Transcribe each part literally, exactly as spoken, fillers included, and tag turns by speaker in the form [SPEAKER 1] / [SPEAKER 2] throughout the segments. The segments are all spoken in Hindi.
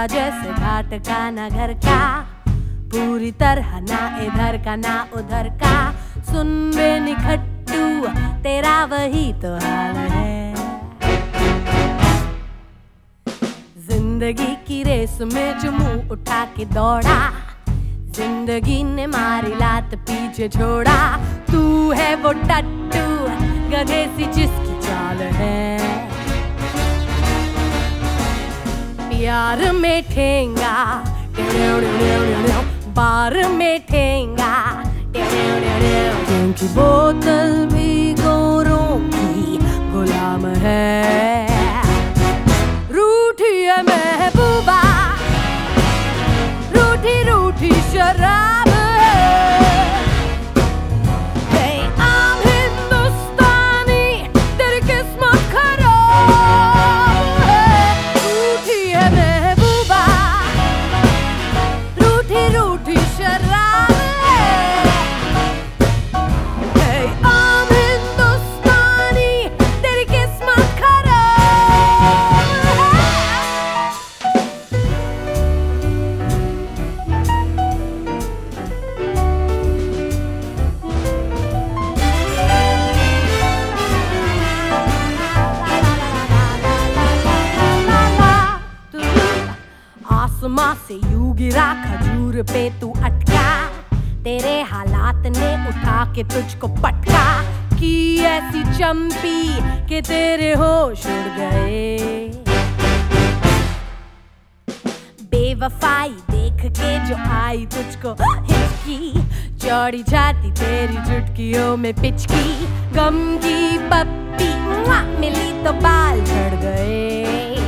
[SPEAKER 1] जैसे घाट का ना घर का, पूरी तरह ना इधर का ना उधर का। सुन रे निखट्टू तेरा वही तो हाल है। जिंदगी की रेस में जो मुंह उठा के दौड़ा, जिंदगी ने मारी लात पीछे छोड़ा। तू है वो टट्टू गधे सी जिसकी चाल है। प्यार में ठेंगा बार में ठेंगा, क्योंकि बोतल भी गोरों की गुलाम है। रूठी है महबूबा, रूठी रूठी शराब है। हे आम हिंदुस्तानी तेरी किस्मत खराब है। रूठी है महबूबा, रूठी रूठी शराब है। हे आम हिंदुस्तानी तेरी किस्मत खराब है। आसमां से यूं गिरा खजूर पे तू अटका, तेरे हालात ने उठा के तुझको पटका। की ऐसी चंपी के तेरे होश उड़ गए। बेवफाई देख के जो आई तुझको हिचकी, चौड़ी छाती तेरी चुटकियों में पिचकी। गम की पप्पी मिली तो बाल झड़ गए।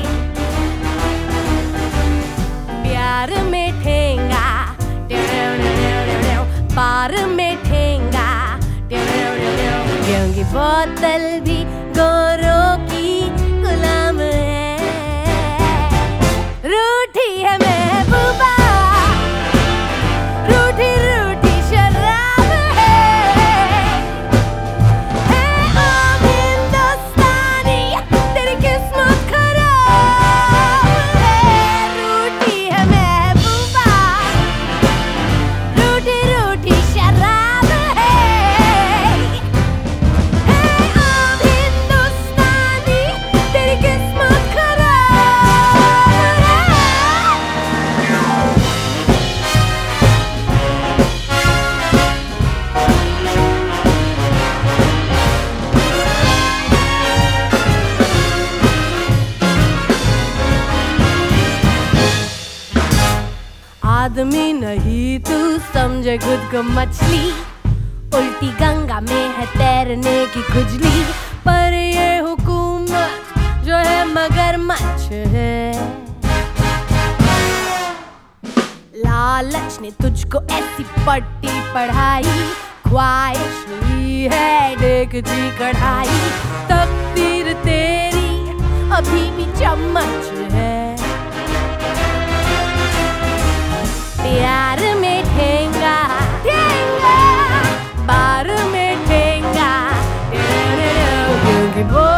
[SPEAKER 1] प्यार में ठेंगा पार में ठेंगा, क्योंकि बोतल भी गोरों की गुलाम है। रूठी है महबूबा, रूठी रूठी शराब है। हे आम हिंदुस्तानी तेरी किस्मत खराब है। रूठी है महबूबा, रूठी रूठी शराब है। हे आम हिंदुस्तानी तेरी किस्मत खराब है। आदमी नहीं तू समझे खुद को मछली, उल्टी गंगा में है तैरने की खुजली। पर ये हुकूमत जो है मगरमच्छ है। लालच ने तुझको ऐसी पट्टी पढ़ाई, ख्वाहिश हुई है देखती कढ़ाई। तकदीर तेरी अभी भी चम्मच है। प्यार में ठेंगा ठेंगा बार में ठेंगा, क्योंकि वो